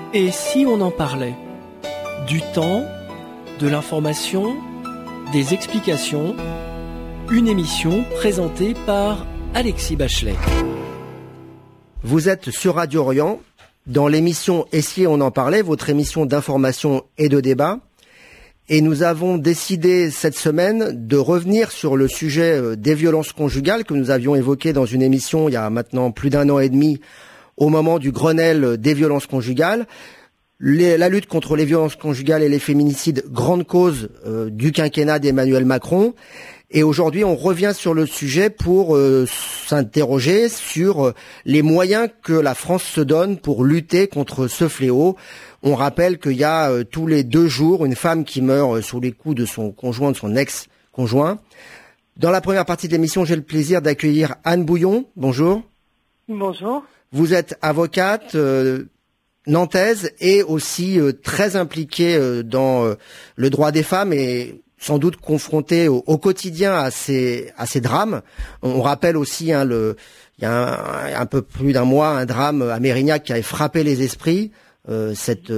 Et si on en parlait? Du temps, de l'information, des explications, une émission présentée par Alexis Bachelet. Vous êtes sur Radio Orient, dans l'émission « Et si on en parlait ?», votre émission d'information et de débat. Et nous avons décidé cette semaine de revenir sur le sujet des violences conjugales que nous avions évoqué dans une émission il y a maintenant plus d'1 an et demi au moment du Grenelle des violences conjugales. La lutte contre les violences conjugales et les féminicides, grande cause du quinquennat d'Emmanuel Macron. Et aujourd'hui, on revient sur le sujet pour s'interroger sur les moyens que la France se donne pour lutter contre ce fléau. On rappelle qu'il y a tous les 2 jours une femme qui meurt sous les coups de son conjoint, de son ex-conjoint. Dans la première partie de l'émission, j'ai le plaisir d'accueillir Anne Bouillon. Bonjour. Bonjour. Vous êtes avocate nantaise et aussi très impliquée dans le droit des femmes et sans doute confrontée au quotidien à ces drames. On rappelle aussi, il y a un peu plus d'1 mois, un drame à Mérignac qui avait frappé les esprits. Cette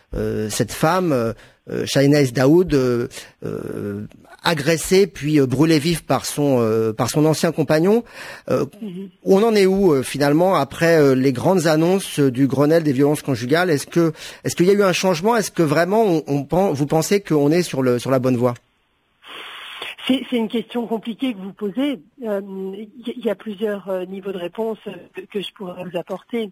femme, Shahinez Daoud, agressée puis brûlée vive par son ancien compagnon. On en est où finalement après les grandes annonces du Grenelle des violences conjugales? Est-ce qu'il y a eu un changement? Est-ce que vraiment vous pensez qu'on est sur la bonne voie? C'est une question compliquée que vous posez. Il y a plusieurs niveaux de réponse que je pourrais vous apporter.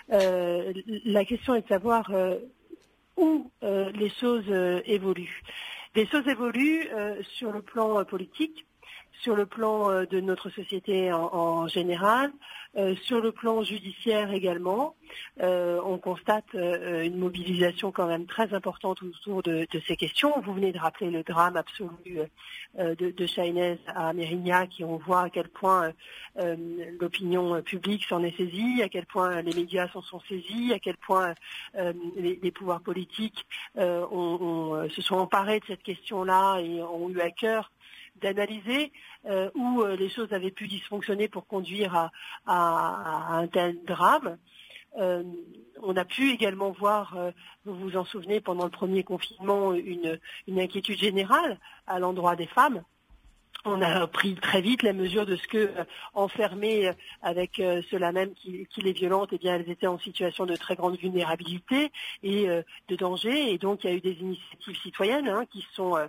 La question est de savoir où les choses évoluent. Les choses évoluent sur le plan politique, sur le plan de notre société en général, sur le plan judiciaire également. On constate une mobilisation quand même très importante autour de ces questions. Vous venez de rappeler le drame absolu de Shahinez à Mérignac et on voit à quel point l'opinion publique s'en est saisie, à quel point les médias s'en sont saisis, à quel point les pouvoirs politiques se sont emparés de cette question-là et ont eu à cœur d'analyser où les choses avaient pu dysfonctionner pour conduire à un tel drame. On a pu également voir, vous vous en souvenez, pendant le premier confinement, une inquiétude générale à l'endroit des femmes. On a pris très vite la mesure de ce que enfermées avec ceux-là même qui les violentent, eh bien elles étaient en situation de très grande vulnérabilité et de danger. Et donc il y a eu des initiatives citoyennes qui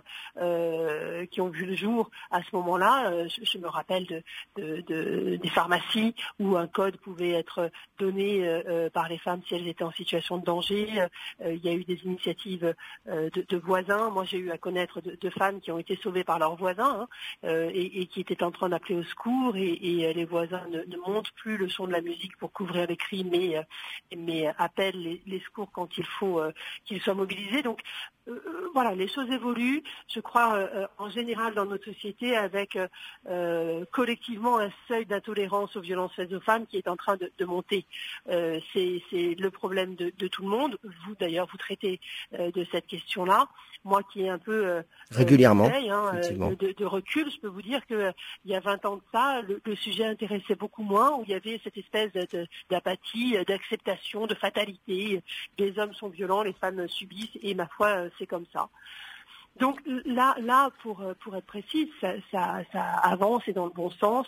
ont vu le jour à ce moment-là. Je me rappelle des pharmacies où un code pouvait être donné par les femmes si elles étaient en situation de danger. Il y a eu des initiatives de voisins. Moi j'ai eu à connaître de femmes qui ont été sauvées par leurs voisins. Et qui étaient en train d'appeler au secours et les voisins ne montent plus le son de la musique pour couvrir les cris, mais appellent les secours quand il faut qu'ils soient mobilisés. Donc voilà, les choses évoluent, je crois, en général dans notre société avec collectivement un seuil d'intolérance aux violences faites aux femmes qui est en train de monter. C'est le problème de tout le monde. Vous d'ailleurs, vous traitez de cette question-là. Moi qui ai un peu régulièrement de recul, je peux vous dire que il y a 20 ans de ça, le sujet intéressait beaucoup moins, où il y avait cette espèce d'apathie, d'acceptation, de fatalité. Les hommes sont violents, les femmes subissent, et ma foi, c'est comme ça. Donc là, pour être précise, ça avance et dans le bon sens,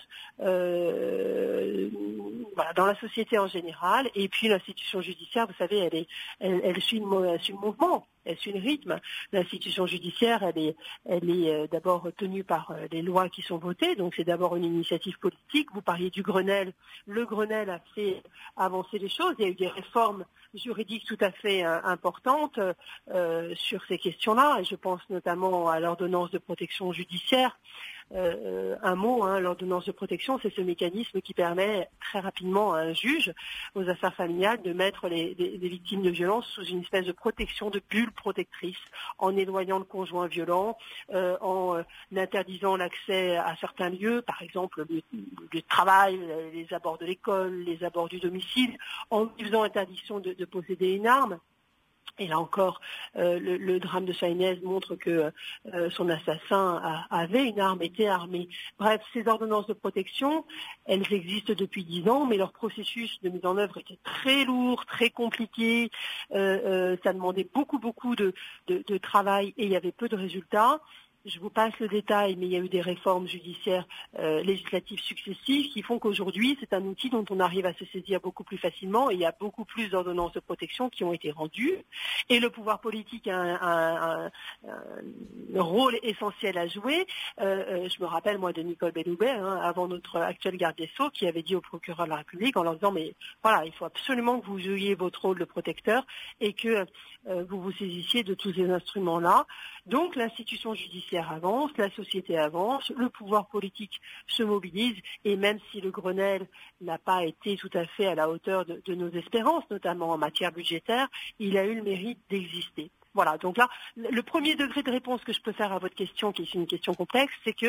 voilà, dans la société en général, et puis l'institution judiciaire, vous savez, elle suit le mouvement. Elle suit le rythme. L'institution judiciaire, elle est d'abord tenue par les lois qui sont votées, donc c'est d'abord une initiative politique. Vous parliez du Grenelle. Le Grenelle a fait avancer les choses. Il y a eu des réformes juridiques tout à fait importantes sur ces questions-là, et je pense notamment à l'ordonnance de protection judiciaire. Un mot, l'ordonnance de protection, c'est ce mécanisme qui permet très rapidement à un juge aux affaires familiales de mettre les victimes de violences sous une espèce de protection, de bulle protectrice, en éloignant le conjoint violent, en interdisant l'accès à certains lieux, par exemple le lieu de travail, les abords de l'école, les abords du domicile, en lui faisant interdiction de posséder une arme. Et là encore, le drame de Chahinez montre que son assassin avait une arme, était armé. Bref, ces ordonnances de protection, elles existent depuis 10 ans, mais leur processus de mise en œuvre était très lourd, très compliqué. Ça demandait beaucoup de travail et il y avait peu de résultats. Je vous passe le détail, mais il y a eu des réformes judiciaires législatives successives qui font qu'aujourd'hui, c'est un outil dont on arrive à se saisir beaucoup plus facilement et il y a beaucoup plus d'ordonnances de protection qui ont été rendues. Et le pouvoir politique a un rôle essentiel à jouer. Je me rappelle, moi, de Nicole Belloubet, avant notre actuel garde des Sceaux, qui avait dit au procureur de la République en leur disant « mais voilà, il faut absolument que vous jouiez votre rôle de protecteur et que vous vous saisissiez de tous ces instruments-là ». Donc l'institution judiciaire avance, la société avance, le pouvoir politique se mobilise et même si le Grenelle n'a pas été tout à fait à la hauteur de nos espérances, notamment en matière budgétaire, il a eu le mérite d'exister. Voilà, donc là, le premier degré de réponse que je peux faire à votre question, qui est une question complexe, c'est que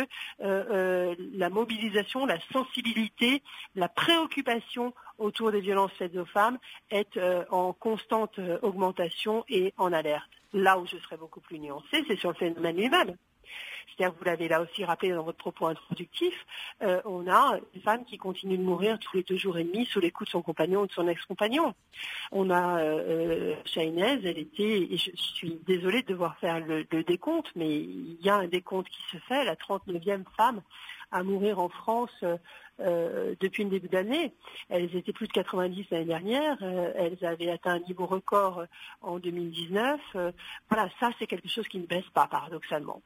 la mobilisation, la sensibilité, la préoccupation autour des violences faites aux femmes est en constante augmentation et en alerte. Là où je serais beaucoup plus nuancée, c'est sur le phénomène lui-même. C'est-à-dire que vous l'avez là aussi rappelé dans votre propos introductif, on a des femmes qui continuent de mourir tous les 2 jours et demi sous les coups de son compagnon ou de son ex-compagnon. On a Chahinez, elle était, et je suis désolée de devoir faire le décompte, mais il y a un décompte qui se fait, la 39e femme à mourir en France depuis le début d'année. Elles étaient plus de 90 l'année dernière, elles avaient atteint un niveau record en 2019. Voilà, ça c'est quelque chose qui ne baisse pas paradoxalement.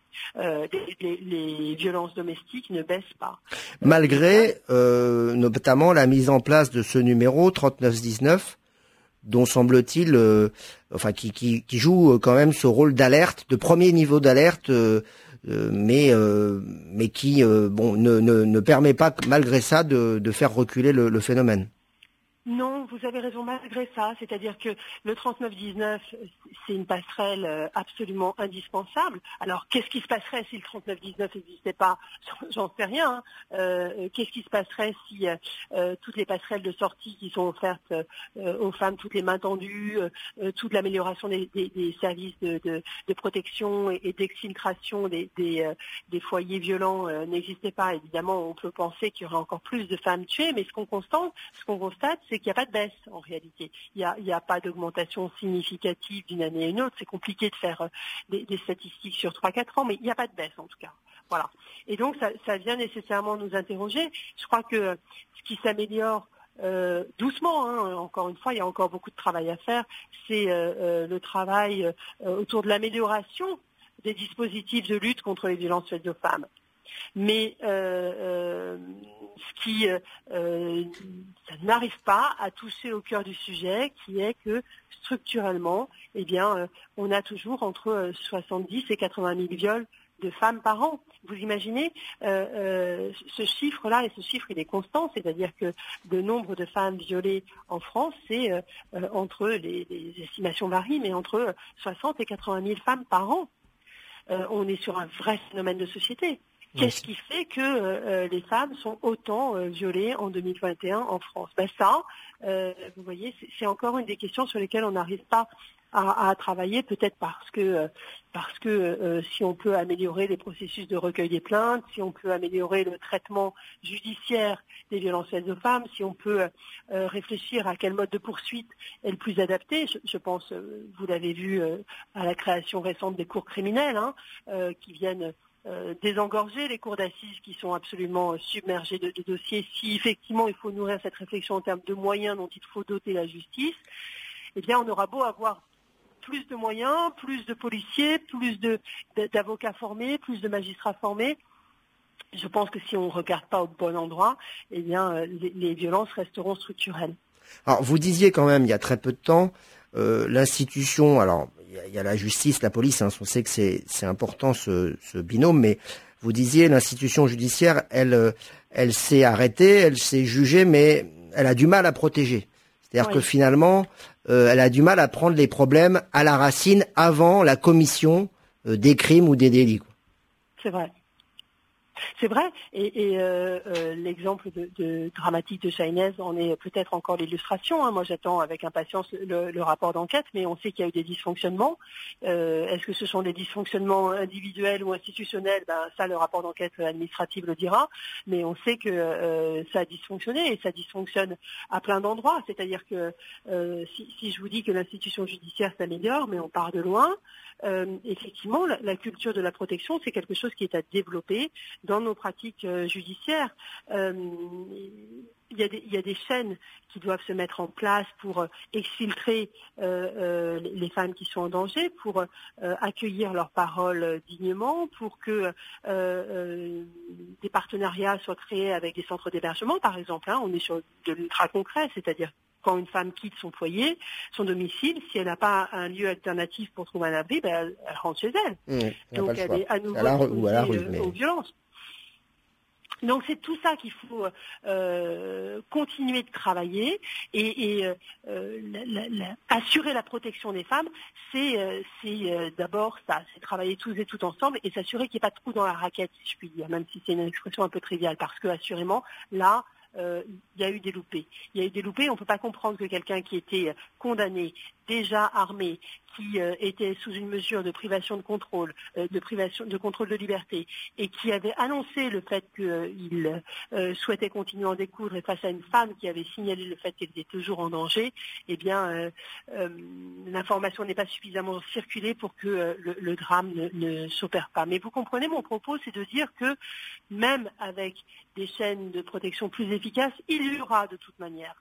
Les violences domestiques ne baissent pas. Malgré notamment la mise en place de ce numéro 3919, dont semble-t-il, qui joue quand même ce rôle d'alerte, de premier niveau d'alerte, mais qui ne permet pas malgré ça de faire reculer le phénomène. Non, vous avez raison malgré ça, c'est-à-dire que le 3919, c'est une passerelle absolument indispensable. Alors, qu'est-ce qui se passerait si le 3919 n'existait pas? J'en sais rien. Qu'est-ce qui se passerait si toutes les passerelles de sortie qui sont offertes aux femmes, toutes les mains tendues, toute l'amélioration des services de protection et d'exfiltration des foyers violents n'existaient pas? Évidemment, on peut penser qu'il y aurait encore plus de femmes tuées, mais ce qu'on constate, c'est qu'il n'y a pas de baisse en réalité. Il n'y a pas d'augmentation significative d'une année à une autre. C'est compliqué de faire des statistiques sur 3-4 ans, mais il n'y a pas de baisse en tout cas. Voilà. Et donc ça vient nécessairement nous interroger. Je crois que ce qui s'améliore doucement, encore une fois, il y a encore beaucoup de travail à faire, c'est le travail autour de l'amélioration des dispositifs de lutte contre les violences faites aux femmes. Mais ça n'arrive pas à toucher au cœur du sujet, qui est que structurellement, on a toujours entre 70 et 80 000 viols de femmes par an. Vous imaginez ce chiffre-là, et ce chiffre il est constant, c'est-à-dire que le nombre de femmes violées en France, c'est entre les estimations varient, mais entre 60 et 80 000 femmes par an. On est sur un vrai phénomène de société. Qu'est-ce qui fait que les femmes sont autant violées en 2021 en France? Vous voyez, c'est encore une des questions sur lesquelles on n'arrive pas à travailler, peut-être parce que si on peut améliorer les processus de recueil des plaintes, si on peut améliorer le traitement judiciaire des violences faites aux femmes, si on peut réfléchir à quel mode de poursuite est le plus adapté. Je pense, vous l'avez vu, à la création récente des cours criminelles, qui viennent désengorger les cours d'assises qui sont absolument submergées de dossiers. Si effectivement il faut nourrir cette réflexion en termes de moyens dont il faut doter la justice, on aura beau avoir plus de moyens, plus de policiers, plus d'avocats formés, plus de magistrats formés. Je pense que si on ne regarde pas au bon endroit, les violences resteront structurelles. Alors, vous disiez quand même, il y a très peu de temps, l'institution, alors, il y a la justice, la police, on sait que c'est important ce binôme, mais vous disiez, l'institution judiciaire, elle s'est arrêtée, elle s'est jugée, mais elle a du mal à protéger. C'est-à-dire que finalement, elle a du mal à prendre les problèmes à la racine avant la commission des crimes ou des délits. C'est vrai. C'est vrai, et l'exemple dramatique de Chahinez en est peut-être encore l'illustration. Moi, j'attends avec impatience le rapport d'enquête, mais on sait qu'il y a eu des dysfonctionnements. Est-ce que ce sont des dysfonctionnements individuels ou institutionnels? Ça, le rapport d'enquête administrative le dira. Mais on sait que ça a dysfonctionné, et ça dysfonctionne à plein d'endroits. C'est-à-dire que si je vous dis que l'institution judiciaire s'améliore, mais on part de loin. Effectivement, la culture de la protection, c'est quelque chose qui est à développer dans nos pratiques judiciaires. Il y a des chaînes qui doivent se mettre en place pour exfiltrer les femmes qui sont en danger, pour accueillir leurs paroles dignement, pour que des partenariats soient créés avec des centres d'hébergement, par exemple. On est sur de l'ultra concret, c'est-à-dire quand une femme quitte son foyer, son domicile, si elle n'a pas un lieu alternatif pour trouver un abri, elle rentre chez elle. Donc elle est à nouveau exposée aux violences. Donc c'est tout ça qu'il faut continuer de travailler, et assurer la protection des femmes, c'est d'abord ça, c'est travailler tous et toutes ensemble et s'assurer qu'il n'y ait pas de trou dans la raquette, si je puis dire, même si c'est une expression un peu triviale, parce que assurément là, il y a eu des loupés. On ne peut pas comprendre que quelqu'un qui était condamné, déjà armé, qui était sous une mesure de privation de contrôle, de contrôle de liberté, et qui avait annoncé le fait qu'il souhaitait continuer à en découdre, et face à une femme qui avait signalé le fait qu'elle était toujours en danger, l'information n'est pas suffisamment circulée pour que le drame ne s'opère pas. Mais vous comprenez, mon propos, c'est de dire que même avec des chaînes de protection plus efficaces, il y aura de toute manière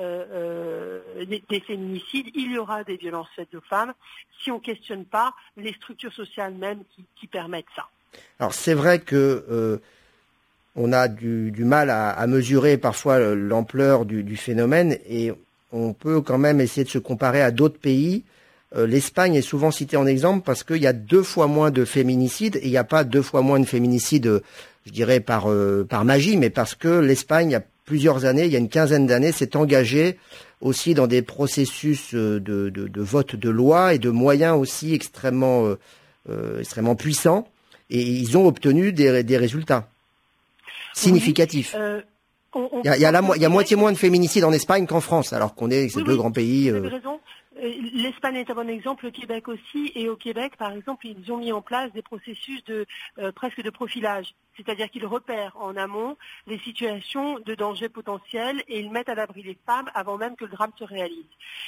des féminicides, il y aura des violences faites aux femmes, si on ne questionne pas les structures sociales même qui permettent ça. Alors c'est vrai que on a du mal à mesurer parfois l'ampleur du phénomène, et on peut quand même essayer de se comparer à d'autres pays. L'Espagne est souvent citée en exemple parce qu'il y a 2 fois moins de féminicides, et il n'y a pas 2 fois moins de féminicides, je dirais par magie, mais parce que l'Espagne, il y a plusieurs années, il y a une quinzaine d'années, s'est engagée aussi dans des processus de vote de loi et de moyens aussi extrêmement puissants, et ils ont obtenu des résultats significatifs. Il y a moitié moins de féminicides en Espagne qu'en France, alors qu'on est ces deux grands pays. Vous avez raison. L'Espagne est un bon exemple, le Québec aussi, et au Québec, par exemple, ils ont mis en place des processus presque de profilage, c'est-à-dire qu'ils repèrent en amont les situations de danger potentiel et ils mettent à l'abri les femmes avant même que le drame se réalise.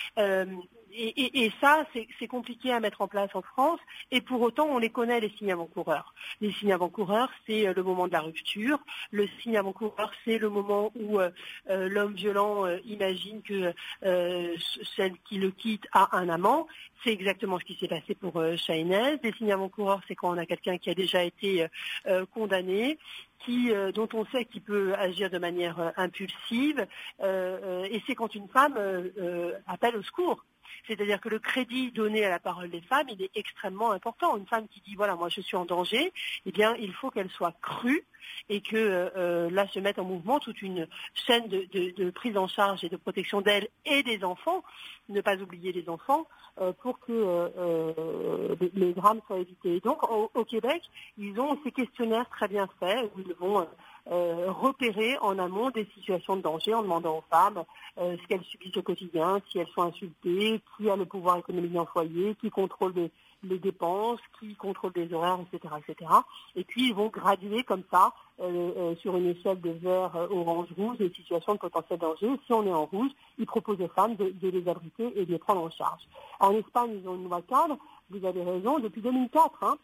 Et ça, c'est compliqué à mettre en place en France, et pour autant, on les connaît, les signes avant-coureurs. Les signes avant-coureurs, c'est le moment de la rupture. Le signe avant-coureur, c'est le moment où l'homme violent imagine que celle qui le quitte a un amant. C'est exactement ce qui s'est passé pour Chahinez. Les signes avant-coureurs, c'est quand on a quelqu'un qui a déjà été condamné, dont on sait qu'il peut agir de manière impulsive, et c'est quand une femme appelle au secours. C'est-à-dire que le crédit donné à la parole des femmes, il est extrêmement important. Une femme qui dit, voilà, moi je suis en danger, il faut qu'elle soit crue, et que là se mette en mouvement toute une chaîne de prise en charge et de protection d'elle et des enfants, ne pas oublier les enfants, pour que les drames soient évités. Et donc au Québec, ils ont ces questionnaires très bien faits où ils vont repérer en amont des situations de danger en demandant aux femmes ce qu'elles subissent au quotidien, si elles sont insultées, qui a le pouvoir économique dans le foyer, qui contrôle les dépenses, qui contrôle les horaires, etc., etc. Et puis ils vont graduer comme ça sur une échelle de vert, orange, rouge, les situations de potentiel danger. Si on est en rouge, ils proposent aux femmes de les abriter et de les prendre en charge. En Espagne, ils ont une loi cadre, vous avez raison, depuis 2004.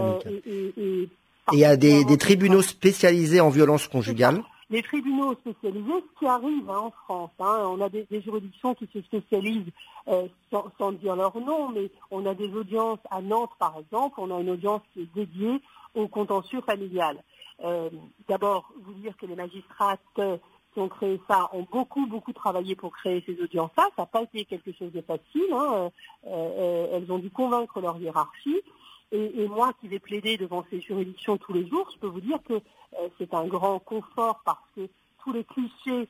Et il y a des tribunaux spécialisés en violence conjugale. Les tribunaux spécialisés, ce qui arrive en France, on a des juridictions qui se spécialisent sans dire leur nom, mais on a des audiences à Nantes par exemple, on a une audience qui est dédiée au contentieux familial. D'abord, vous dire que les magistrates qui ont créé ça ont beaucoup travaillé pour créer ces audiences-là, ça n'a pas été quelque chose de facile, elles ont dû convaincre leur hiérarchie. Et moi qui vais plaider devant ces juridictions tous les jours, je peux vous dire que c'est un grand confort, parce que tous les clichés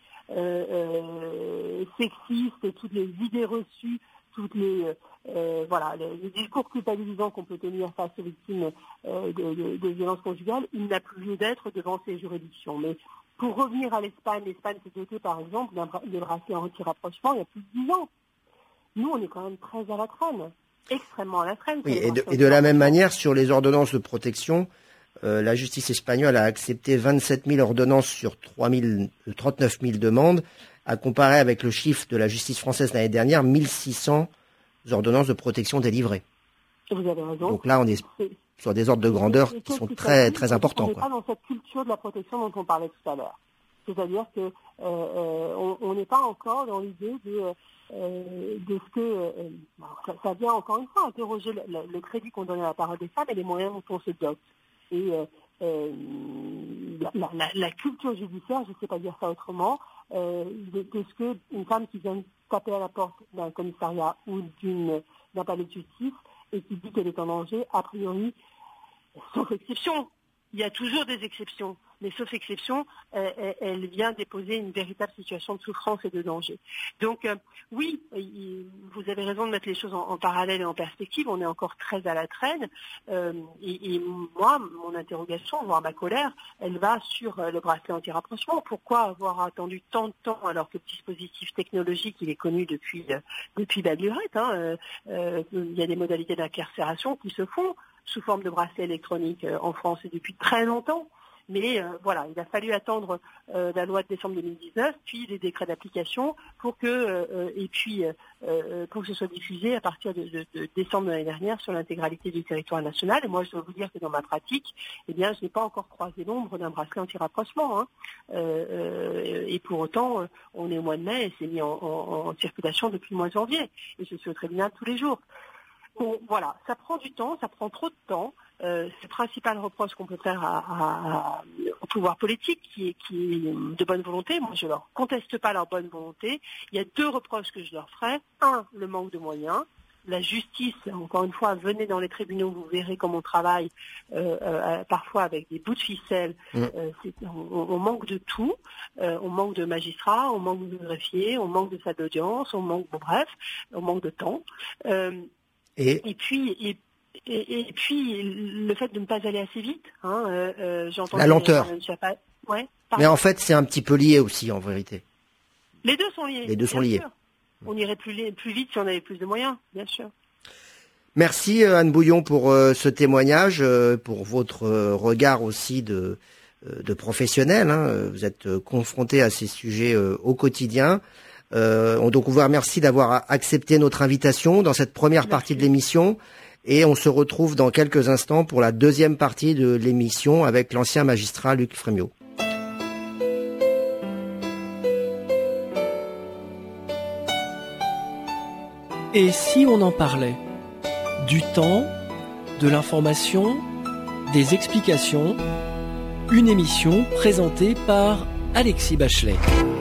sexistes et toutes les idées reçues, toutes les discours culpabilisants qu'on peut tenir face aux victimes de violences conjugales, il n'a plus lieu d'être devant ces juridictions. Mais Pour revenir à l'Espagne s'est dotée par exemple de bracelets anti-rapprochement il y a plus de 10 ans. Nous, on est quand même très à la traîne, extrêmement à la traîne. Oui, et de la même manière, sur les ordonnances de protection, la justice espagnole a accepté 27 000 ordonnances sur 39 000 demandes, à comparer avec le chiffre de la justice française l'année dernière, 1600 ordonnances de protection délivrées. Vous avez raison. Donc là, on est sur des ordres de grandeur qui sont très, très importants. On n'est pas dans cette culture de la protection dont on parlait tout à l'heure. C'est-à-dire que on n'est pas encore dans l'idée de ce que ça vient encore une fois interroger le crédit qu'on donne à la parole des femmes et les moyens dont on se dote. Et la culture judiciaire, je ne sais pas dire ça autrement, de ce que une femme qui vient taper à la porte d'un commissariat ou d'un palais de justice et qui dit qu'elle est en danger, a priori, sauf exception. Il y a toujours des exceptions, mais sauf exception, elle vient déposer une véritable situation de souffrance et de danger. Donc oui, vous avez raison de mettre les choses en parallèle et en perspective, on est encore très à la traîne, et moi, mon interrogation, voire ma colère, elle va sur le bracelet anti-rapprochement. Pourquoi avoir attendu tant de temps alors que le dispositif technologique, il est connu depuis belle lurette, il y a des modalités d'incarcération qui se font sous forme de bracelet électronique en France et depuis très longtemps. Mais voilà, il a fallu attendre la loi de décembre 2019, puis les décrets d'application pour que ce soit diffusé à partir de décembre de l'année dernière sur l'intégralité du territoire national. Et moi, je dois vous dire que dans ma pratique, je n'ai pas encore croisé l'ombre d'un bracelet anti-rapprochement. Et pour autant, on est au mois de mai et c'est mis en circulation depuis le mois de janvier. Et je suis au tribunal tous les jours. Bon, voilà, ça prend du temps, ça prend trop de temps. C'est le principal reproche qu'on peut faire au pouvoir politique qui est de bonne volonté. Moi, je leur conteste pas leur bonne volonté. Il y a 2 reproches que je leur ferai. 1, le manque de moyens. La justice, encore une fois, venez dans les tribunaux, vous verrez comme on travaille parfois avec des bouts de ficelle. On manque de tout. On manque de magistrats, on manque de greffiers, on manque de salles d'audience, on manque de temps. Et puis le fait de ne pas aller assez vite, j'entends la lenteur. Ouais, mais en fait, c'est un petit peu lié aussi, en vérité. Les deux sont liés. Sûr. On irait plus vite si on avait plus de moyens, bien sûr. Merci Anne Bouillon pour ce témoignage, pour votre regard aussi de professionnel. Vous êtes confronté à ces sujets au quotidien. Donc on vous remercie d'avoir accepté notre invitation dans cette première partie de l'émission et on se retrouve dans quelques instants pour la deuxième partie de l'émission avec l'ancien magistrat Luc Frémiot. Et si on en parlait du temps, de l'information, des explications, une émission présentée par Alexis Bachelet.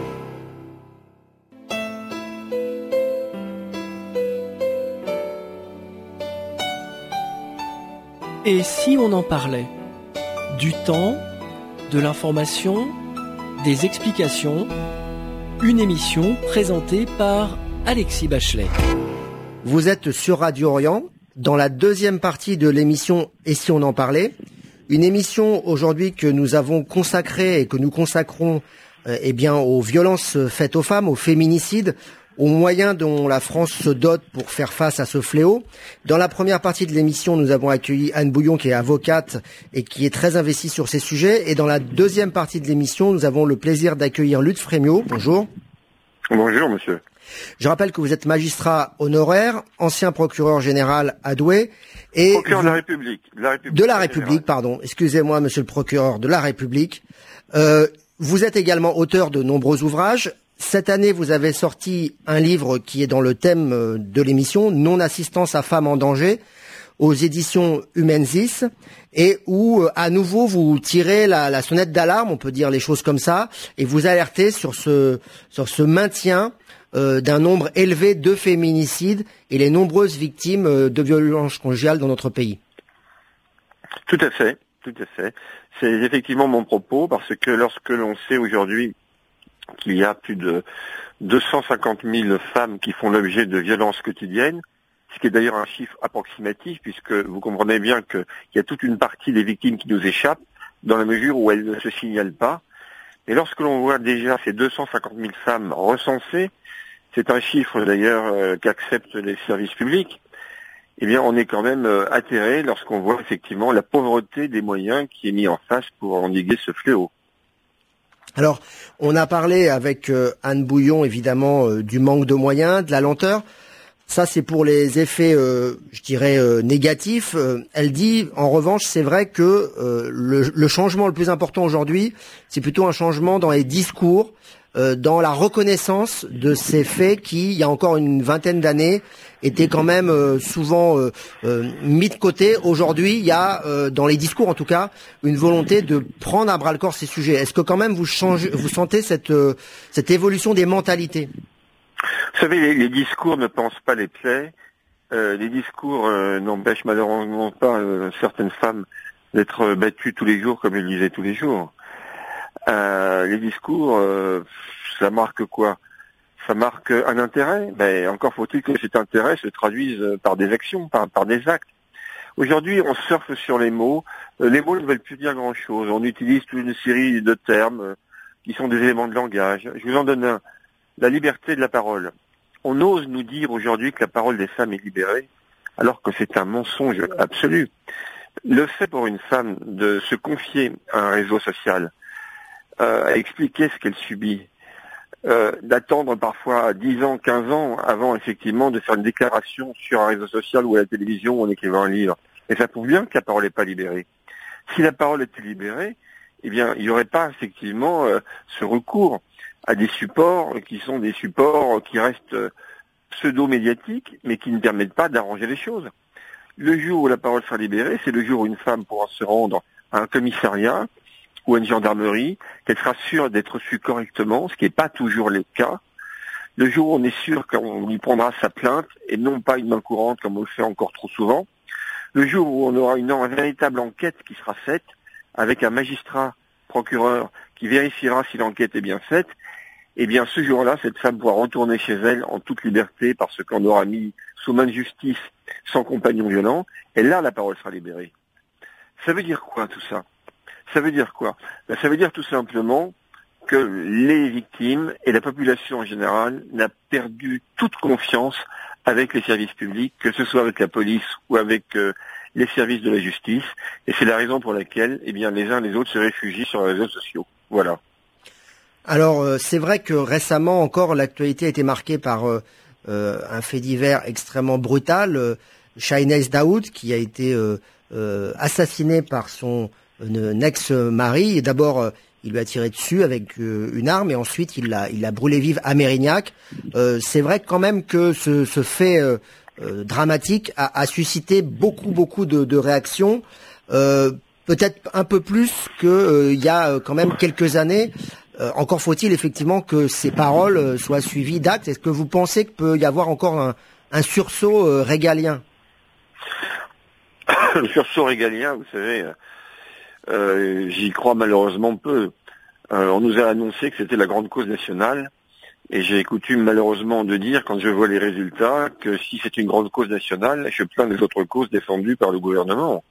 Et si on en parlait du temps, de l'information, des explications, une émission présentée par Alexis Bachelet. Vous êtes sur Radio Orient, dans la deuxième partie de l'émission « Et si on en parlait ?», une émission aujourd'hui que nous avons consacrée et que nous consacrons aux violences faites aux femmes, aux féminicides, aux moyens dont la France se dote pour faire face à ce fléau. Dans la première partie de l'émission, nous avons accueilli Anne Bouillon, qui est avocate et qui est très investie sur ces sujets. Et dans la deuxième partie de l'émission, nous avons le plaisir d'accueillir Luc Frémiot. Bonjour. Bonjour, monsieur. Je rappelle que vous êtes magistrat honoraire, ancien procureur général à Douai. Et procureur de la République. De la République, pardon. Excusez-moi, monsieur le procureur de la République. Vous êtes également auteur de nombreux ouvrages. Cette année, vous avez sorti un livre qui est dans le thème de l'émission, Non-assistance à femmes en danger, aux éditions Humensis, et où, à nouveau, vous tirez la sonnette d'alarme, on peut dire les choses comme ça, et vous alertez sur ce maintien d'un nombre élevé de féminicides et les nombreuses victimes de violences conjugales dans notre pays. Tout à fait. C'est effectivement mon propos, parce que lorsque l'on sait aujourd'hui qu'il y a plus de 250 000 femmes qui font l'objet de violences quotidiennes, ce qui est d'ailleurs un chiffre approximatif, puisque vous comprenez bien qu'il y a toute une partie des victimes qui nous échappent, dans la mesure où elles ne se signalent pas. Et lorsque l'on voit déjà ces 250 000 femmes recensées, c'est un chiffre d'ailleurs qu'acceptent les services publics, eh bien on est quand même atterré lorsqu'on voit effectivement la pauvreté des moyens qui est mis en face pour endiguer ce fléau. Alors, on a parlé avec Anne Bouillon, évidemment, du manque de moyens, de la lenteur. Ça, c'est pour les effets, je dirais, négatifs. Elle dit, en revanche, c'est vrai que le changement le plus important aujourd'hui, c'est plutôt un changement dans les discours, dans la reconnaissance de ces faits qui, il y a encore une vingtaine d'années, étaient quand même souvent mis de côté. Aujourd'hui, il y a, dans les discours en tout cas, une volonté de prendre à bras-le-corps ces sujets. Est-ce que quand même vous sentez cette évolution des mentalités ? Vous savez, les discours ne pansent pas les plaies. Les discours n'empêchent malheureusement pas certaines femmes d'être battues tous les jours comme elles disaient tous les jours. Les discours, ça marque quoi? Ça marque un intérêt. Mais encore faut-il que cet intérêt se traduise par des actions, par des actes. Aujourd'hui, on surfe sur les mots. Les mots ne veulent plus dire grand-chose. On utilise toute une série de termes qui sont des éléments de langage. Je vous en donne un. La liberté de la parole. On ose nous dire aujourd'hui que la parole des femmes est libérée, alors que c'est un mensonge absolu. Le fait pour une femme de se confier à un réseau social, à expliquer ce qu'elle subit, d'attendre parfois 10 ans, 15 ans avant effectivement de faire une déclaration sur un réseau social ou à la télévision ou en écrivant un livre, et ça prouve bien que la parole n'est pas libérée. Si la parole était libérée, eh bien, il n'y aurait pas effectivement ce recours à des supports qui sont des supports qui restent pseudo-médiatiques, mais qui ne permettent pas d'arranger les choses. Le jour où la parole sera libérée, c'est le jour où une femme pourra se rendre à un commissariat ou à une gendarmerie, qu'elle sera sûre d'être reçue correctement, ce qui n'est pas toujours le cas. Le jour où on est sûr qu'on lui prendra sa plainte, et non pas une main courante comme on le fait encore trop souvent. Le jour où on aura une véritable enquête qui sera faite, avec un magistrat procureur qui vérifiera si l'enquête est bien faite, eh bien ce jour-là, cette femme pourra retourner chez elle en toute liberté parce qu'on aura mis sous main de justice son compagnon violent, et là la parole sera libérée. Ça veut dire quoi tout ça? Ça veut dire quoi? Ça veut dire tout simplement que les victimes et la population en général n'a perdu toute confiance avec les services publics, que ce soit avec la police ou avec les services de la justice, et c'est la raison pour laquelle eh bien, les uns et les autres se réfugient sur les réseaux sociaux. Voilà. Alors, c'est vrai que récemment encore, l'actualité a été marquée par un fait divers extrêmement brutal. Shahinez Daoud, qui a été assassiné par son ex-mari. Et d'abord, il lui a tiré dessus avec une arme, et ensuite il l'a brûlé vive à Mérignac. C'est vrai quand même que ce fait dramatique a suscité beaucoup de réactions. Peut-être un peu plus que il y a quand même quelques années. Encore faut-il effectivement que ces paroles soient suivies d'actes. Est-ce que vous pensez qu'il peut y avoir encore un sursaut régalien? Le sursaut régalien, vous savez, j'y crois malheureusement peu. On nous a annoncé que c'était la grande cause nationale, et j'ai coutume malheureusement de dire, quand je vois les résultats, que si c'est une grande cause nationale, je plains les autres causes défendues par le gouvernement.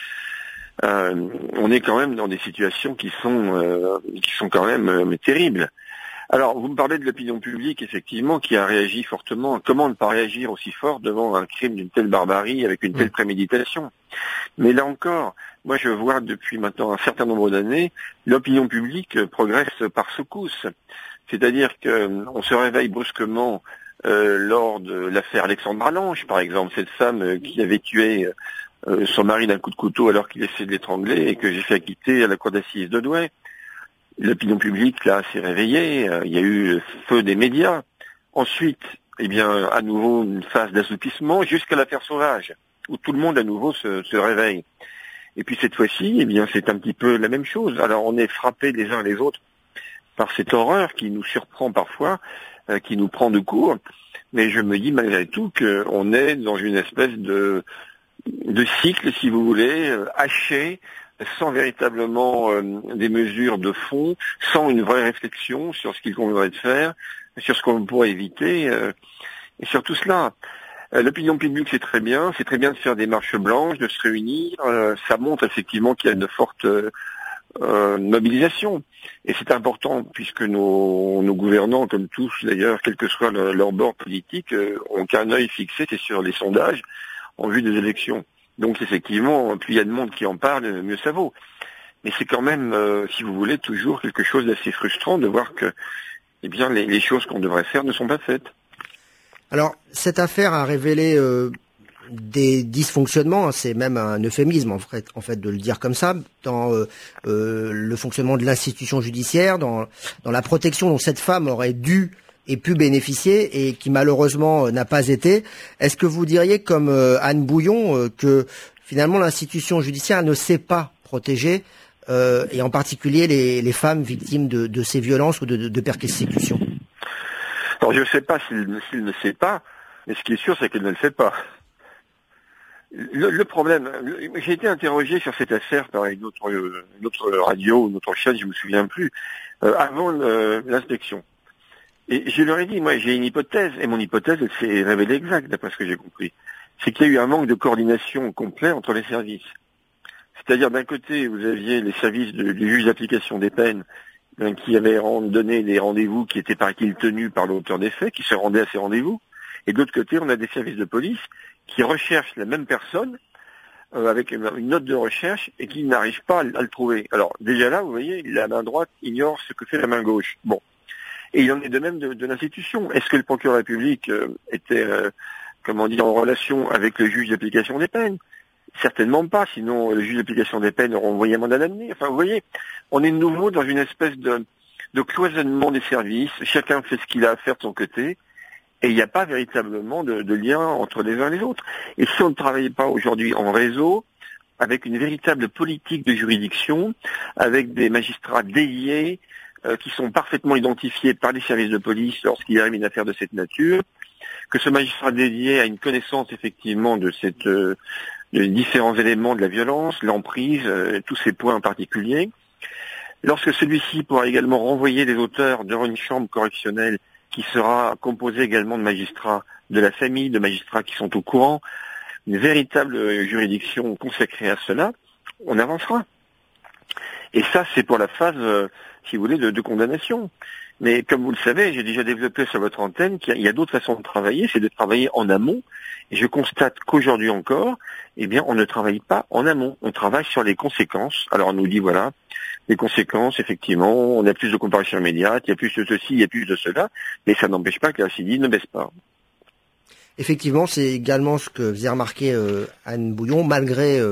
On est quand même dans des situations qui sont quand même terribles. Alors, vous me parlez de l'opinion publique, effectivement, qui a réagi fortement. Comment ne pas réagir aussi fort devant un crime d'une telle barbarie, avec une telle préméditation? Mais là encore, moi je vois depuis maintenant un certain nombre d'années, l'opinion publique progresse par secousses. C'est-à-dire qu'on se réveille brusquement lors de l'affaire Alexandra Lange, par exemple, cette femme qui avait tué son mari d'un coup de couteau alors qu'il essayait de l'étrangler et que j'ai fait acquitter à la cour d'assises de Douai. L'opinion publique, là, s'est réveillée, il y a eu le feu des médias. Ensuite, eh bien, à nouveau, une phase d'assoupissement jusqu'à l'affaire Sauvage, où tout le monde, à nouveau, se réveille. Et puis, cette fois-ci, eh bien, c'est un petit peu la même chose. Alors, on est frappés les uns les autres par cette horreur qui nous surprend parfois, qui nous prend de court. Mais je me dis, malgré tout, qu'on est dans une espèce de cycle, si vous voulez, haché, sans véritablement des mesures de fond, sans une vraie réflexion sur ce qu'il conviendrait de faire, sur ce qu'on pourrait éviter, et sur tout cela. L'opinion publique, c'est très bien de faire des marches blanches, de se réunir, ça montre effectivement qu'il y a une forte mobilisation. Et c'est important puisque nos gouvernants, comme tous d'ailleurs, quel que soit leur bord politique, ont qu'un œil fixé sur les sondages en vue des élections. Donc effectivement, plus il y a de monde qui en parle, mieux ça vaut. Mais c'est quand même, si vous voulez, toujours quelque chose d'assez frustrant de voir que les choses qu'on devrait faire ne sont pas faites. Alors, cette affaire a révélé des dysfonctionnements, c'est même un euphémisme en fait de le dire comme ça, dans le fonctionnement de l'institution judiciaire, dans la protection dont cette femme aurait dû et pu bénéficier et qui malheureusement n'a pas été. Est-ce que vous diriez, comme Anne Bouillon, que finalement l'institution judiciaire ne sait pas protéger, et en particulier les femmes victimes de ces violences ou de persécutions? Alors je ne sais pas s'il ne sait pas, mais ce qui est sûr, c'est qu'il ne le fait pas. Le problème, j'ai été interrogé sur cette affaire par une autre radio, une autre chaîne, je me souviens plus, avant l'inspection. Et je leur ai dit, moi j'ai une hypothèse, et mon hypothèse s'est révélée exacte, d'après ce que j'ai compris. C'est qu'il y a eu un manque de coordination complet entre les services. C'est-à-dire, d'un côté, vous aviez les services du juge d'application des peines, qui avaient donné des rendez-vous qui étaient paraît-il tenus par l'auteur des faits, qui se rendaient à ces rendez-vous. Et de l'autre côté, on a des services de police qui recherchent la même personne avec une note de recherche et qui n'arrivent pas à le trouver. Alors déjà là, vous voyez, la main droite ignore ce que fait la main gauche. Bon. Et il en est de même de l'institution. Est-ce que le procureur République était en relation avec le juge d'application des peines? Certainement pas, sinon le juge d'application des peines aurait envoyé un mandat d'amener. Enfin, vous voyez, on est de nouveau dans une espèce de cloisonnement des services, chacun fait ce qu'il a à faire de son côté, et il n'y a pas véritablement de lien entre les uns et les autres. Et si on ne travaillait pas aujourd'hui en réseau, avec une véritable politique de juridiction, avec des magistrats dédiés, qui sont parfaitement identifiés par les services de police lorsqu'il arrive une affaire de cette nature, que ce magistrat dédié a une connaissance effectivement de de différents éléments de la violence, l'emprise, tous ces points en particulier. Lorsque celui-ci pourra également renvoyer les auteurs devant une chambre correctionnelle qui sera composée également de magistrats de la famille, de magistrats qui sont au courant, une véritable juridiction consacrée à cela, on avancera. Et ça, c'est pour la phase, si vous voulez, de condamnation. Mais comme vous le savez, j'ai déjà développé sur votre antenne qu'il y a d'autres façons de travailler, c'est de travailler en amont. Et je constate qu'aujourd'hui encore, on ne travaille pas en amont. On travaille sur les conséquences. Alors on nous dit, voilà, les conséquences, effectivement, on a plus de comparution immédiate, il y a plus de ceci, il y a plus de cela, mais ça n'empêche pas que la récidive ne baisse pas. Effectivement, c'est également ce que faisait remarquer Anne Bouillon, malgré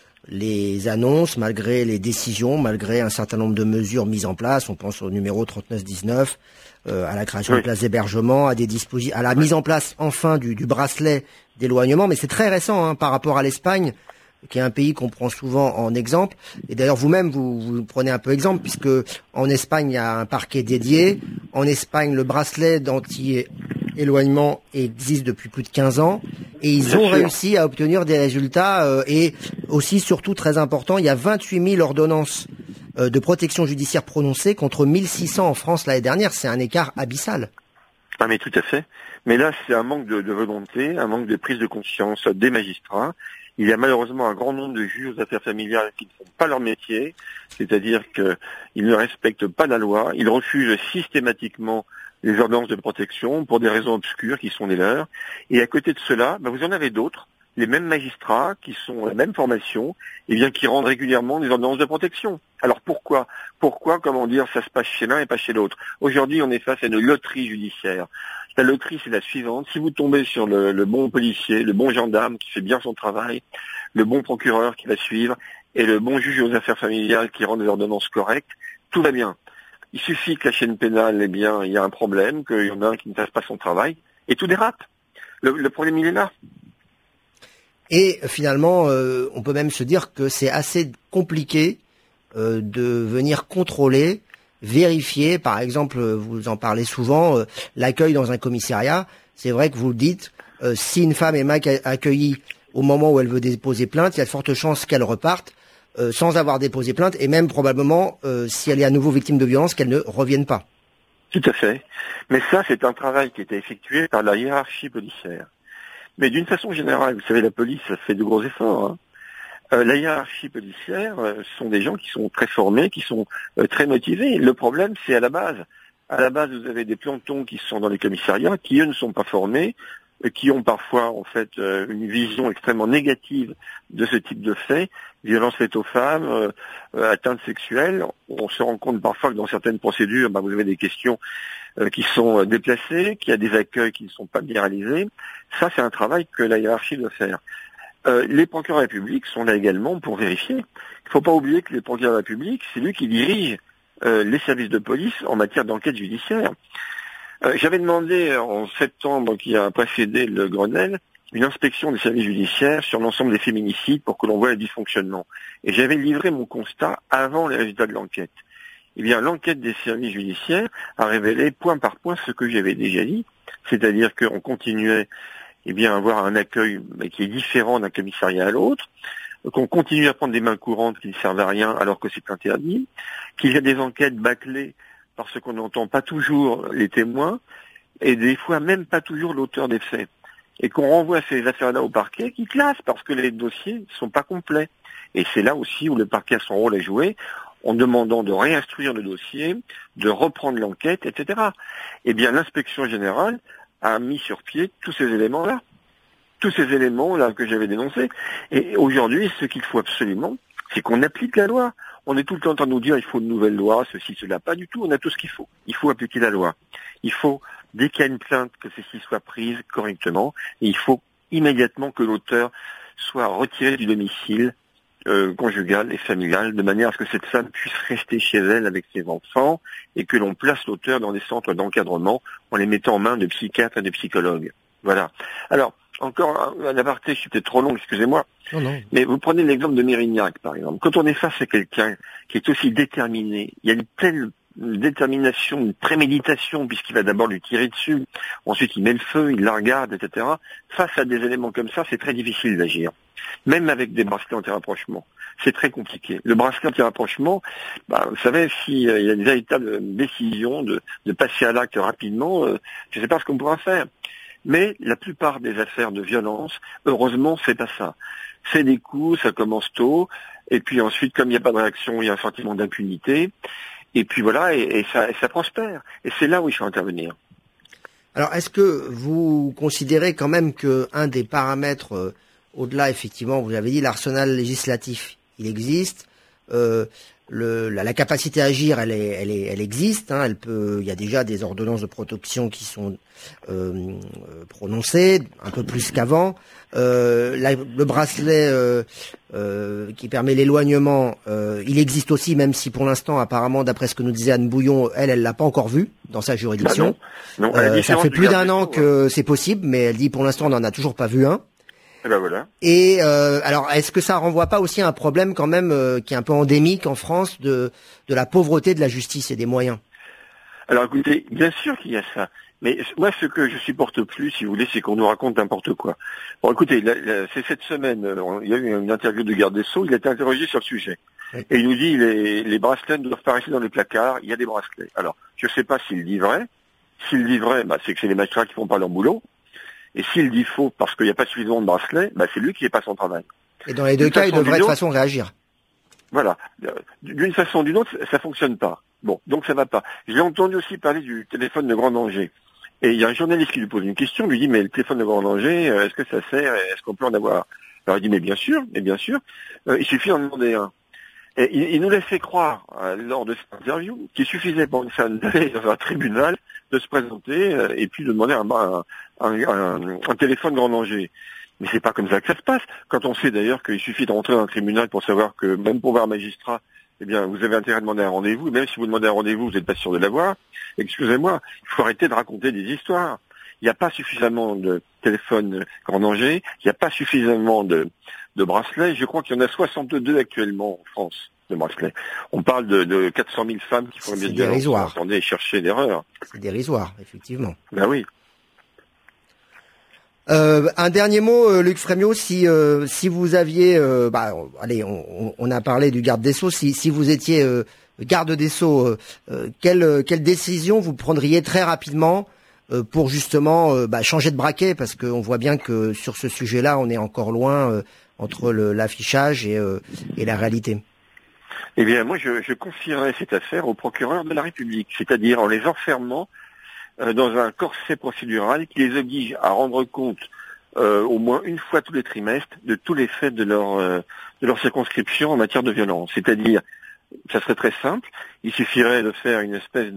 les annonces, malgré les décisions, malgré un certain nombre de mesures mises en place. On pense au numéro 3919, à la création de places d'hébergement, à à la mise en place enfin du bracelet d'éloignement. Mais c'est très récent par rapport à l'Espagne, qui est un pays qu'on prend souvent en exemple. Et d'ailleurs, vous-même, vous prenez un peu exemple, puisque en Espagne, il y a un parquet dédié. En Espagne, le bracelet d'anti-éloignement existe depuis plus de 15 ans. Et ils ont réussi à obtenir des résultats. Et aussi, surtout, très important, il y a 28 000 ordonnances de protection judiciaire prononcées contre 1600 en France l'année dernière. C'est un écart abyssal. Ah mais tout à fait. Mais là, c'est un manque de volonté, un manque de prise de conscience des magistrats. Il y a malheureusement un grand nombre de juges aux affaires familiales qui ne font pas leur métier, c'est-à-dire qu'ils ne respectent pas la loi, ils refusent systématiquement les ordonnances de protection pour des raisons obscures qui sont les leurs. Et à côté de cela, vous en avez d'autres, les mêmes magistrats qui sont la même formation, qui rendent régulièrement des ordonnances de protection. Alors pourquoi, ça se passe chez l'un et pas chez l'autre? Aujourd'hui, on est face à une loterie judiciaire. La loterie, c'est la suivante. Si vous tombez sur le bon policier, le bon gendarme qui fait bien son travail, le bon procureur qui va suivre, et le bon juge aux affaires familiales qui rend des ordonnances correctes, tout va bien. Il suffit que la chaîne pénale, il y a un problème, qu'il y en a un qui ne fasse pas son travail, et tout dérape. Le problème, il est là. Et finalement, on peut même se dire que c'est assez compliqué de venir contrôler, vérifier, par exemple, vous en parlez souvent, l'accueil dans un commissariat. C'est vrai que vous le dites, si une femme est mal accueillie au moment où elle veut déposer plainte, il y a de fortes chances qu'elle reparte sans avoir déposé plainte, et même probablement, si elle est à nouveau victime de violence, qu'elle ne revienne pas. Tout à fait. Mais ça, c'est un travail qui a été effectué par la hiérarchie policière. Mais d'une façon générale, vous savez, la police fait de gros efforts. La hiérarchie policière sont des gens qui sont très formés, qui sont très motivés. Le problème, c'est à la base. À la base, vous avez des plantons qui sont dans les commissariats, qui eux ne sont pas formés, qui ont parfois en fait une vision extrêmement négative de ce type de faits, violences faites aux femmes, atteintes sexuelles. On se rend compte parfois que dans certaines procédures, vous avez des questions qui sont déplacées, qu'il y a des accueils qui ne sont pas bien réalisés. Ça, c'est un travail que la hiérarchie doit faire. Les procureurs de la République sont là également pour vérifier. Il ne faut pas oublier que les procureurs de la République, c'est lui qui dirige les services de police en matière d'enquête judiciaire. J'avais demandé en septembre, qui a précédé le Grenelle, une inspection des services judiciaires sur l'ensemble des féminicides pour que l'on voie les dysfonctionnements. Et j'avais livré mon constat avant les résultats de l'enquête. Eh bien, l'enquête des services judiciaires a révélé point par point ce que j'avais déjà dit, c'est-à-dire qu'on continuait à avoir un accueil qui est différent d'un commissariat à l'autre, qu'on continue à prendre des mains courantes qui ne servent à rien alors que c'est interdit, qu'il y a des enquêtes bâclées parce qu'on n'entend pas toujours les témoins, et des fois même pas toujours l'auteur des faits. Et qu'on renvoie ces affaires-là au parquet qui classe parce que les dossiers ne sont pas complets. Et c'est là aussi où le parquet a son rôle à jouer, en demandant de réinstruire le dossier, de reprendre l'enquête, etc. Eh bien, l'inspection générale a mis sur pied tous ces éléments-là. Tous ces éléments-là que j'avais dénoncés. Et aujourd'hui, ce qu'il faut absolument, c'est qu'on applique la loi. On est tout le temps en train de nous dire il faut une nouvelle loi, ceci, cela. Pas du tout, on a tout ce qu'il faut. Il faut appliquer la loi. Il faut, dès qu'il y a une plainte, que celle-ci soit prise correctement. Et il faut immédiatement que l'auteur soit retiré du domicile conjugal et familial, de manière à ce que cette femme puisse rester chez elle avec ses enfants et que l'on place l'auteur dans des centres d'encadrement en les mettant en main de psychiatres et de psychologues. Voilà. Alors, encore un aparté, je suis peut-être trop long, excusez-moi. Non. Mais vous prenez l'exemple de Mérignac, par exemple. Quand on est face à quelqu'un qui est aussi déterminé, il y a une telle détermination, une préméditation, puisqu'il va d'abord lui tirer dessus, ensuite il met le feu, il la regarde, etc. Face à des éléments comme ça, c'est très difficile d'agir. Même avec des bracelets anti-rapprochement. C'est très compliqué. Le bracelet anti-rapprochement, vous savez, s'il y a une véritable décision de passer à l'acte rapidement, je ne sais pas ce qu'on pourra faire. Mais la plupart des affaires de violence, heureusement, c'est pas ça. C'est des coups, ça commence tôt, et puis ensuite, comme il n'y a pas de réaction, il y a un sentiment d'impunité, et puis voilà, et ça prospère. Et c'est là où il faut intervenir. Alors, est-ce que vous considérez quand même que un des paramètres, au-delà, effectivement, vous avez dit, l'arsenal législatif, il existe, la capacité à agir, elle existe. Hein, il y a déjà des ordonnances de protection qui sont prononcées, un peu plus qu'avant. Le bracelet qui permet l'éloignement, il existe aussi, même si pour l'instant, apparemment, d'après ce que nous disait Anne Bouillon, elle l'a pas encore vu dans sa juridiction. Non, ça fait plus d'1 an que c'est possible, mais elle dit pour l'instant, on n'en a toujours pas vu un. Et ben voilà. Et alors, est-ce que ça renvoie pas aussi à un problème quand même qui est un peu endémique en France de la pauvreté de la justice et des moyens? Alors écoutez, bien sûr qu'il y a ça. Mais moi, ce que je supporte plus, si vous voulez, c'est qu'on nous raconte n'importe quoi. Bon, écoutez, c'est cette semaine, il y a eu une interview de garde des Sceaux, il a été interrogé sur le sujet. Oui. Et il nous dit, les bracelets ne doivent pas rester dans les placards, il y a des bracelets. Alors, je ne sais pas s'il dit vrai. S'il dit vrai, c'est que c'est les magistrats qui font pas leur boulot. Et s'il dit faux parce qu'il n'y a pas suffisamment de bracelets, c'est lui qui n'est pas son travail. Et dans les deux cas, il devrait de toute façon réagir. Voilà. D'une façon ou d'une autre, ça fonctionne pas. Bon, donc ça va pas. J'ai entendu aussi parler du téléphone de grand danger. Et il y a un journaliste qui lui pose une question, lui dit, mais le téléphone de grand danger, est-ce que ça sert, est-ce qu'on peut en avoir? Alors il dit, mais bien sûr, il suffit d'en demander un. Et il nous laisse fait croire, lors de cette interview, qu'il suffisait pour une femme d'aller dans un tribunal, de se présenter, et puis de demander un téléphone grand danger. Mais c'est pas comme ça que ça se passe. Quand on sait d'ailleurs qu'il suffit de rentrer dans un tribunal pour savoir que, même pour voir un magistrat, eh bien, vous avez intérêt à demander un rendez-vous, et même si vous demandez un rendez-vous, vous n'êtes pas sûr de l'avoir. Excusez-moi, il faut arrêter de raconter des histoires. Il n'y a pas suffisamment de téléphones grand danger, il n'y a pas suffisamment de bracelets. Je crois qu'il y en a 62 actuellement en France, de bracelets. On parle de 400 000 femmes qui font bien de violence. C'est dérisoire. Attendez, chercher l'erreur. C'est dérisoire, effectivement. Ben oui. Un dernier mot, Luc Frémiot, si vous aviez, allez, on a parlé du garde des Sceaux, si vous étiez garde des Sceaux, quelle décision vous prendriez très rapidement pour justement changer de braquet, parce qu'on voit bien que sur ce sujet-là, on est encore loin entre l'affichage et la réalité. Eh bien, moi, je confierais cette affaire au procureur de la République, c'est-à-dire en les enfermant dans un corset procédural qui les oblige à rendre compte au moins une fois tous les trimestres de tous les faits de leur circonscription en matière de violence. C'est-à-dire, ça serait très simple, il suffirait de faire une espèce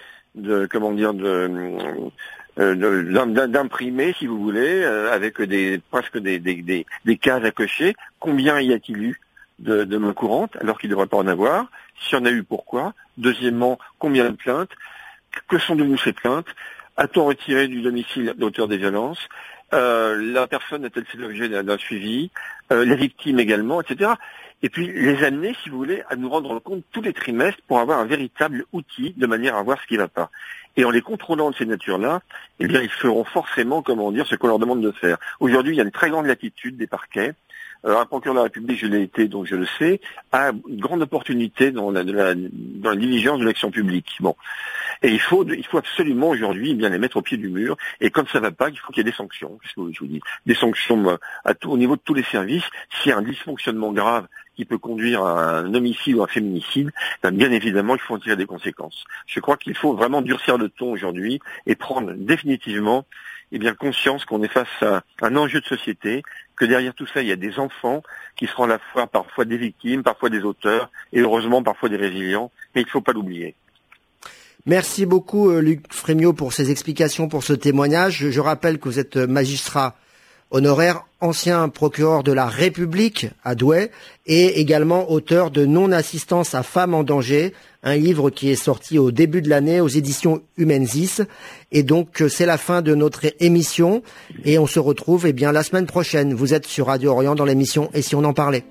d'imprimer, si vous voulez, avec presque des cases à cocher. Combien y a-t-il eu de main courante, alors qu'il ne devrait pas en avoir? S'il y en a eu, pourquoi? Deuxièmement, combien de plaintes? Que sont devenues ces plaintes? A-t-on retiré du domicile l'auteur des violences? La personne a-t-elle fait l'objet d'un suivi? Les victimes également, etc. Et puis les amener, si vous voulez, à nous rendre compte tous les trimestres pour avoir un véritable outil de manière à voir ce qui ne va pas. Et en les contrôlant de ces natures-là, eh bien, ils feront forcément, ce qu'on leur demande de faire. Aujourd'hui, il y a une très grande latitude des parquets. Un procureur de la République, je l'ai été, donc je le sais, a une grande opportunité dans la diligence de l'action publique. Bon. Et il faut absolument aujourd'hui bien les mettre au pied du mur. Et comme ça va pas, il faut qu'il y ait des sanctions. Qu'est-ce que je vous dis? Des sanctions au niveau de tous les services. S'il y a un dysfonctionnement grave qui peut conduire à un homicide ou un féminicide, bien évidemment, il faut en tirer des conséquences. Je crois qu'il faut vraiment durcir le ton aujourd'hui et prendre définitivement conscience qu'on est face à un enjeu de société, que derrière tout ça, il y a des enfants qui seront à la fois parfois des victimes, parfois des auteurs, et heureusement parfois des résilients, mais il ne faut pas l'oublier. Merci beaucoup Luc Frémiot pour ces explications, pour ce témoignage. Je rappelle que vous êtes magistrat honoraire, ancien procureur de la République à Douai et également auteur de Non-assistance à femmes en danger, un livre qui est sorti au début de l'année aux éditions Humensis. Et donc c'est la fin de notre émission et on se retrouve la semaine prochaine. Vous êtes sur Radio Orient dans l'émission Et si on en parlait?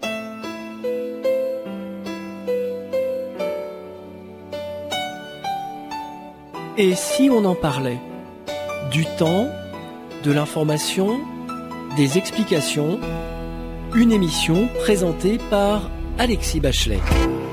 Et si on en parlait? Du temps, de l'information, des explications, une émission présentée par Alexis Bachelet.